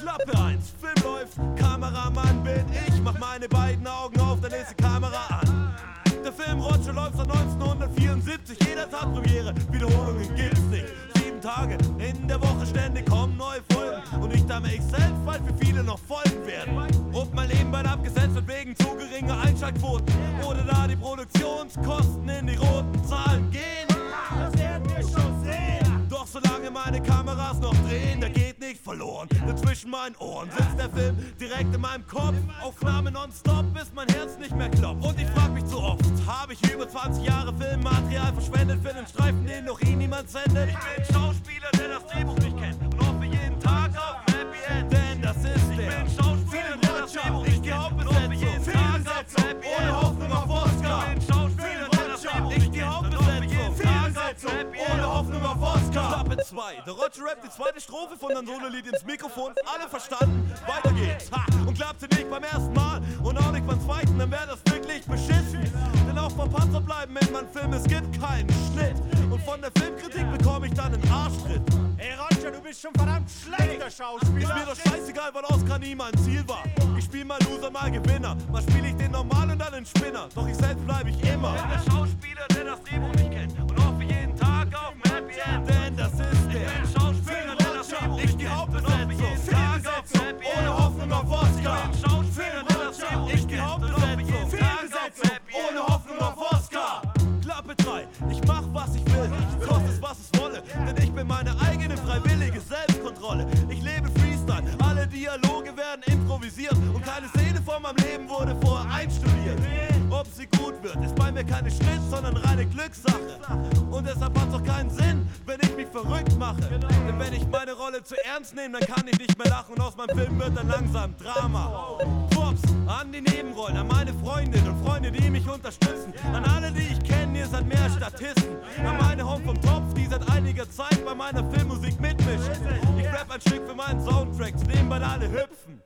Klappe 1, Film läuft, Kameramann bin ich. Mach meine beiden Augen auf, dann ist die Kamera an. Der Film Roger läuft seit 1974, jeder Tag Premiere, Wiederholungen gibt's nicht. 7 Tage in der Woche ständig kommen neue Folgen. Und nicht damit ich selbst, weil für viele noch Folgen werden. Ob mein Leben bald abgesetzt wird wegen zu geringer Einschaltquoten oder da die Produktionskosten in die roten Zahlen gehen. Das werden wir schon sehen. Doch solange meine Kameras noch drehen, da geht nicht verloren. Denn zwischen meinen Ohren sitzt der Film direkt in meinem Kopf. Aufnahme nonstop, bis mein Herz nicht mehr klopft. Und ich frag mich zu oft, habe ich über 20 Jahre Filmmaterial verschwendet für einen Streifen, den noch niemand sendet? Ich bin Schauspieler, der das Drehbuch nicht kennt und hoffe jeden Tag auf ein Happy End. Denn das ist der. Ich bin Schauspieler, der das Drehbuch nicht kennt und hoffe jeden Tag auf ein Happy End. Ohne Hoffnung auf Oscar. Ich bin Schauspieler, der das Drehbuch nicht kennt und hoffe jeden Tag auf ein Happy End. Ohne Hoffnung auf Oscar. Klappe 2. Der Roger rappt die zweite Strophe von dann Solo-Lied ins Mikrofon. Alle verstanden, weiter geht's. Ha! Und klappte nicht beim ersten Mal und auch nicht beim zweiten, dann wäre das wirklich beschissen. Denn auch vom Panzer bleiben in meinem Film, es gibt keinen Schnitt. Und von der Filmkritik bekomme ich dann einen Arschtritt. Ey Roger, du bist schon verdammt schlechter Schauspieler. Ist mir doch scheißegal, weil Oscar nie mein Ziel war. Ich spiel mal Loser, mal Gewinner. Mal spiel ich den normal und dann den Spinner. Doch ich selbst bleib ich immer. Bin der Schauspieler, der das Drehbuch nicht kennt und hoffe jeden Tag auf ein Happy End. Denn das ist der. Ich bin Schauspieler, der das Drehbuch nicht kennt und hoffe jeden Tag auf ein Happy End. Ohne Hoffnung auf Oscar. Ich bin Schauspieler, der das Drehbuch nicht kennt und hoffe jeden Tag auf ein Happy End. Ohne Hoffnung auf Oscar. Klappe 3, ich mach was ich will, koste es was es wolle, denn ich bin meine eigene freiwillige Selbstkontrolle. Ich lebe Freestyle, alle Dialoge werden improvisiert und keine Szene von meinem Leben wurde vorher einstudiert. Ob sie gut wird, ist bei mir keine Schnitt, sondern reine Glückssache. Und deshalb hat's auch keinen Sinn, wenn ich mich verrückt mache. Denn wenn ich meine Rolle zu ernst nehme, dann kann ich nicht mehr lachen und aus meinem Film wird dann langsam Drama. Props an die Nebenrollen, an meine Freundinnen und Freunde, die mich unterstützen, an alle, die ich kenne, ihr seid mehr Statisten, an meine Home vom Topf, die seit einiger Zeit bei meiner Filmmusik mitmischen. Ich rap ein Stück für meinen Soundtrack, zu dem bald alle hüpfen.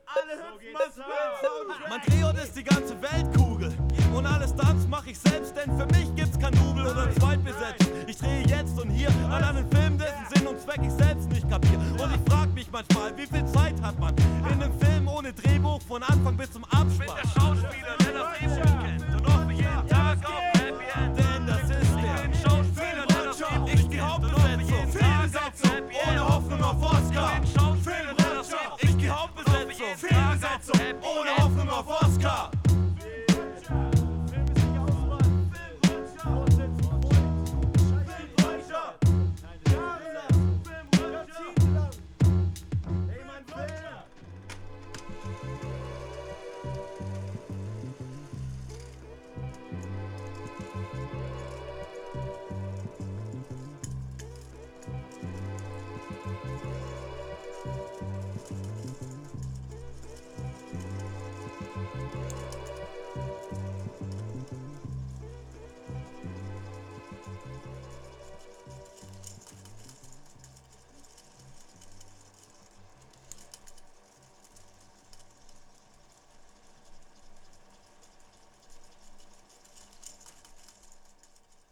Mein Drehort ist die ganze Weltkugel und alle Stunts mach ich selbst, denn für mich gibt's kein Double oder Zweitbesetzung. Ich drehe jetzt und hier an einem Film, dessen Sinn und Zweck ich selbst nicht kapier. Und ich frag mich manchmal, wie viel Zeit hat man in einem Film ohne Drehbuch von Anfang bis zum